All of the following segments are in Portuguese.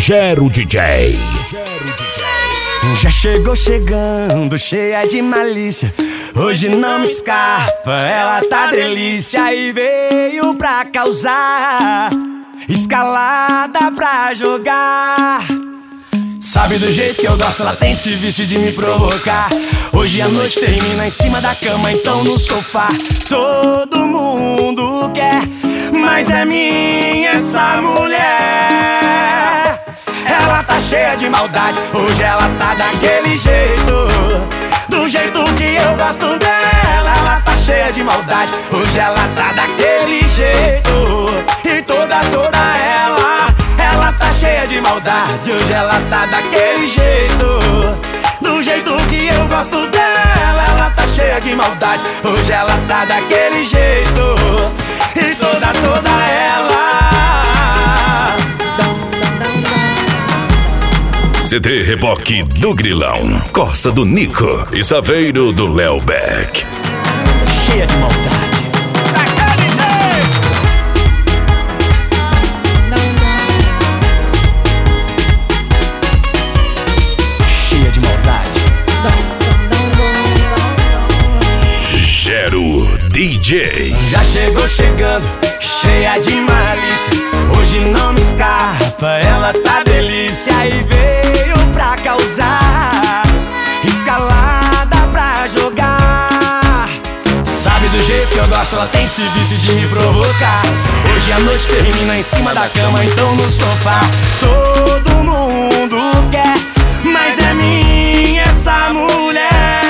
Gero DJ. Já chegou chegando, cheia de malícia. Hoje não me escapa, ela tá delícia. E veio pra causar, escalada pra jogar. Sabe do jeito que eu gosto, ela tem esse vício de me provocar. Hoje a noite termina em cima da cama, então no sofá. Todo mundo quer, mas é minha essa mulher. Ela tá cheia de maldade, hoje ela tá daquele jeito, do jeito que eu gosto dela. Ela tá cheia de maldade, hoje ela tá daquele jeito. E toda ela tá cheia de maldade, hoje ela tá daquele jeito, do jeito que eu gosto dela. Ela tá cheia de maldade, hoje ela tá daquele jeito. E toda ela. CD Reboque do Grilão, Costa do Nico e Saveiro do Léo Beck. Cheia de maldade. Cheia de maldade. Gero DJ. Já chegou chegando, cheia de malícia. Hoje não me escapa, ela tá delícia. E veio pra causar, escalada pra jogar. Sabe do jeito que eu gosto, ela tem esse vício de me provocar. Hoje a noite termina em cima da cama, então no sofá. Todo mundo quer, mas é minha essa mulher.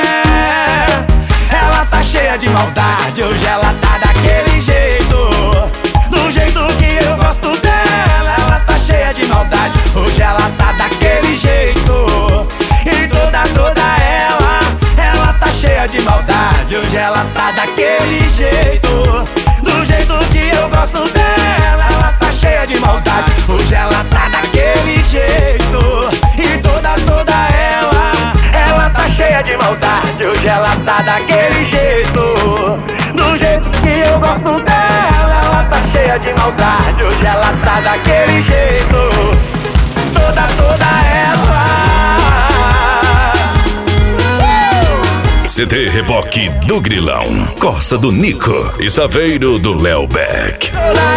Ela tá cheia de maldade, hoje ela tá daquele jeito, do jeito que eu gosto dela. Ela tá cheia de maldade, hoje ela tá daquele jeito. E toda ela tá cheia de maldade, hoje ela tá daquele jeito, do jeito que eu gosto dela. Ela tá cheia de maldade, hoje ela tá daquele jeito. E toda ela tá cheia de maldade, hoje ela tá daquele jeito, do jeito que eu gosto dela. Ela tá cheia de maldade, hoje ela tá daquele jeito. Toda ela. CD Reboque do Grilão, Costa do Nico e Saveiro do Léo Beck. Toda